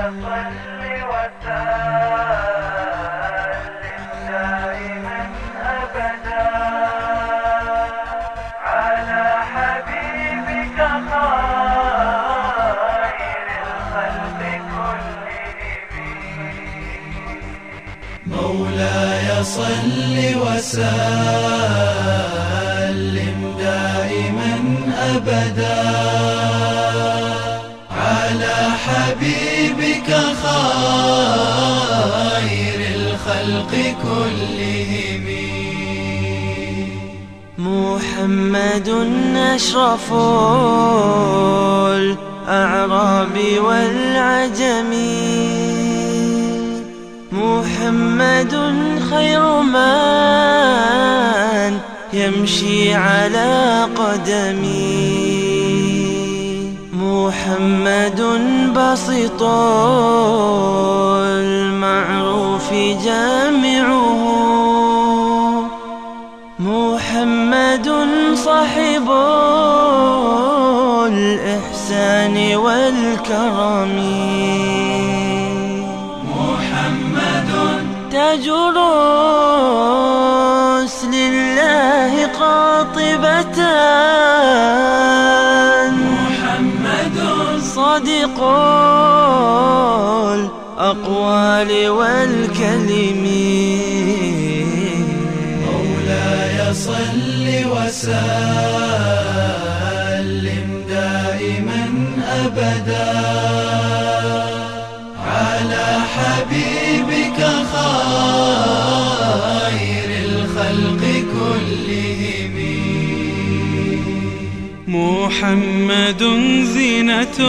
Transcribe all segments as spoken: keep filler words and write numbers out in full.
صل وسلم دائما أبدا على حبيبك خير الخلق كلهم. مولاي صل وسلم دائما أبدا على حبيبك خير الخلق كلهم. محمد أشرف الأعراب والعجم، محمد خير من يمشي على قدمي، محمد بسيط المعروف جامعه، محمد صاحب الإحسان والكرم، محمد تاج رسل الله قاطبة، محمد صادق الأقوال والكلم. مولاي صل وسلم دائما أبدا على حبيبك خير الخلق كلهم. محمد زينة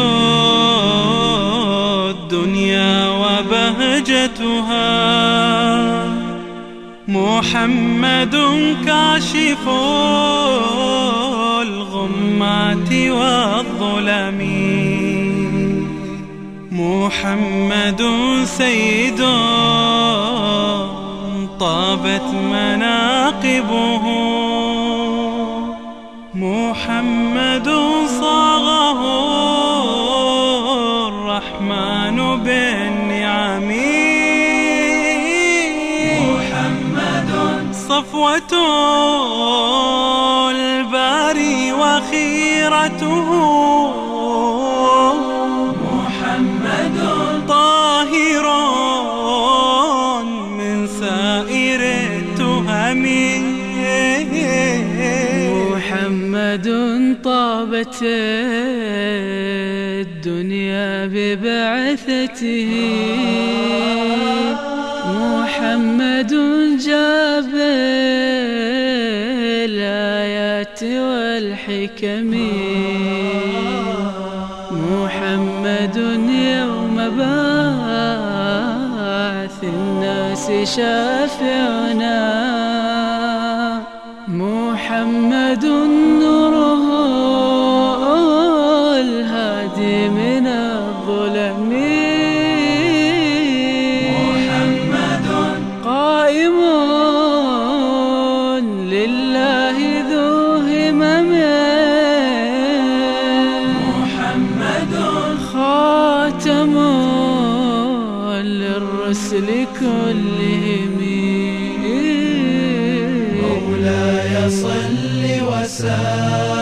الدنيا وبهجتها، محمد كاشف الغمات والظلم، محمد سيد طابت مناقبه، محمد صاغه الرحمن بالنعم، محمد صفوة الباري وخيرته، محمد طاهر من سائر التهم، محمد طابت الدنيا ببعثته، محمد جاب الآيات والحكم، محمد يوم بعث الناس شافعنا، محمد نوره الهادي من الظلم، محمد قائم لله ذو همم، محمد خاتم للرسل كلهم. مولاي صل وسلم